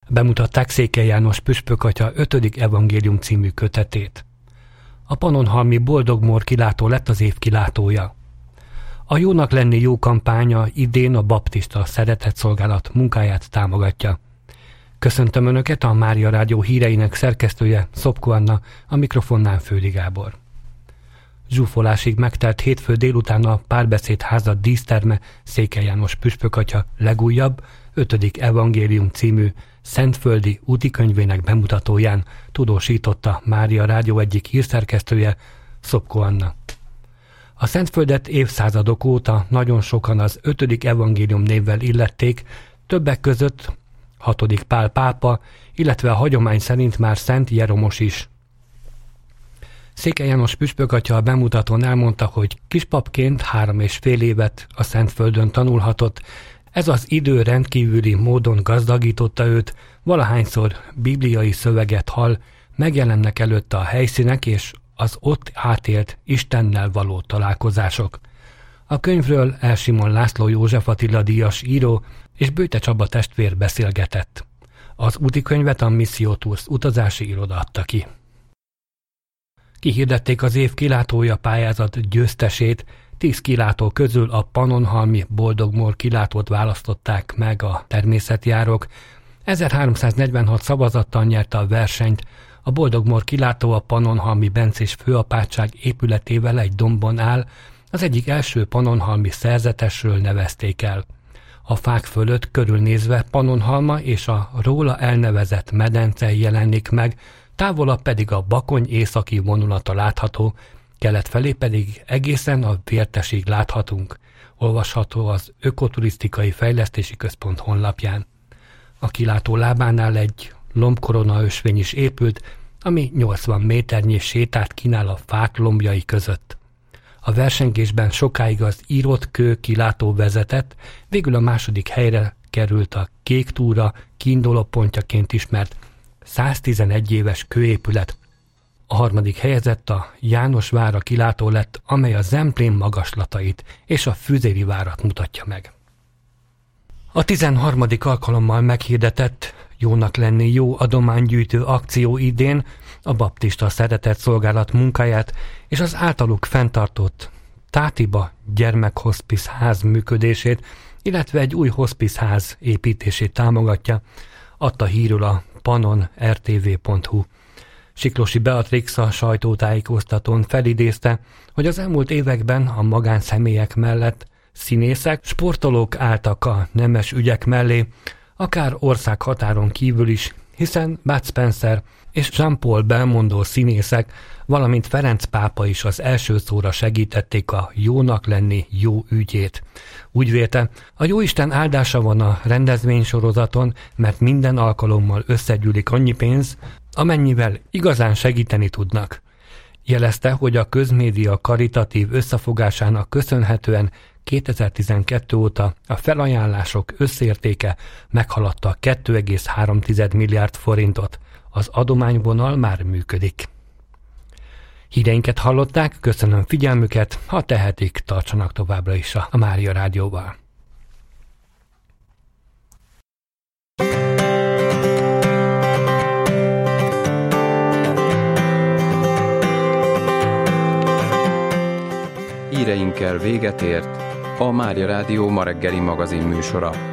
Bemutatták Székely János püspökatya 5. evangélium című kötetét. A Pannonhalmi Boldogmór kilátó lett az év kilátója. A Jónak lenni jó kampánya idén a baptista szeretetszolgálat munkáját támogatja. Köszöntöm Önöket, a Mária Rádió híreinek szerkesztője, Szopko Anna, a mikrofonnál Földi Gábor. Zsúfolásig megtelt hétfő délután a Párbeszéd háza díszterme Székely János püspökatya legújabb, 5. evangélium című szentföldi útikönyvének bemutatóján tudósította Mária Rádió egyik hírszerkesztője, Szopko Anna. A Szentföldet évszázadok óta nagyon sokan az 5. evangélium névvel illették, többek között 6. Pál pápa, illetve a hagyomány szerint már Szent Jeromos is. Székely János püspökatya a bemutatón elmondta, hogy kispapként 3,5 évet a Szentföldön tanulhatott. Ez az idő rendkívüli módon gazdagította őt, valahányszor bibliai szöveget hall, megjelennek előtte a helyszínek és az ott átélt Istennel való találkozások. A könyvről Elsimon László József Attila díjas író és Bőte Csaba testvér beszélgetett. Az útikönyvet a Missio Tours utazási iroda adta ki. Kihirdették az év kilátója pályázat győztesét, 10 kilátó közül a Pannonhalmi Boldogmór kilátót választották meg a természetjárók. 1346 szavazattal nyerte a versenyt. A Boldogmór kilátó a Pannonhalmi bencés főapátság épületével egy dombon áll, az egyik első pannonhalmi szerzetesről nevezték el. A fák fölött körülnézve Pannonhalma és a róla elnevezett medence jelenik meg, távolabb pedig a Bakony északi vonulata látható, kelet felé pedig egészen a Vértesig láthatunk. Olvasható az Ökoturisztikai Fejlesztési Központ honlapján. A kilátó lábánál egy lombkorona ösvény is épült, ami 80 méternyi sétát kínál a fák lombjai között. A versengésben sokáig az írott kő kilátó vezetett, végül a második helyre került a Kék túra kiinduló pontjaként ismert 111 éves kőépület. A harmadik helyezett a Jánosvára kilátó lett, amely a Zemplén magaslatait és a Füzéri várat mutatja meg. A 13. alkalommal meghirdetett Jónak lenni jó adománygyűjtő akció idén a baptista szeretetszolgálat munkáját és az általuk fenntartott Tátiba gyermekhospice ház működését, illetve egy új hospice ház építését támogatja, adta hírül a pannonrtv.hu. Siklósi Beatrix a sajtótájékoztatón felidézte, hogy az elmúlt években a magánszemélyek mellett színészek, sportolók álltak a nemes ügyek mellé, akár országhatáron kívül is, hiszen Bud Spencer és Jean-Paul Belmondo színészek, valamint Ferenc pápa is az első szóra segítették a jónak lenni jó ügyét. Úgy vélte, a jóisten áldása van a rendezvénysorozaton, mert minden alkalommal összegyűlik annyi pénz, amennyivel igazán segíteni tudnak. Jelezte, hogy a közmédia karitatív összefogásának köszönhetően 2012 óta a felajánlások összértéke meghaladta 2,3 milliárd forintot. Az adományvonal már működik. Híreinket hallották, köszönöm figyelmüket, ha tehetik, tartsanak továbbra is a Mária Rádióval. Híreinkkel véget ért a Mária Rádió ma reggeli magazin műsora.